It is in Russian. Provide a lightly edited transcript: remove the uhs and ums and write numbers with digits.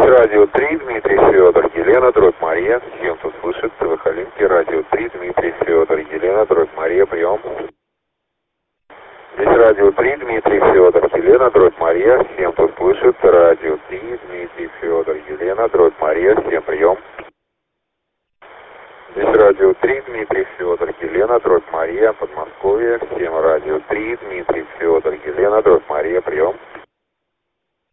радио 3, Дмитрий Федор, Елена, дробь Мария. Всем, кто слышит, Сахалинский, радио 3, Дмитрий Федор, Елена, дробь Мария, прием. Здесь радио 3, Дмитрий Федор, Елена, дробь Мария. Всем, кто слышит, радио 3, Дмитрий Федор, Елена, дробь Мария. Всем прием. Здесь радио 3, Дмитрий Федор, Елена, дробь Мария, Подмосковье. Всем радио 3, Дмитрий Федор, Елена, дробь Мария, прием.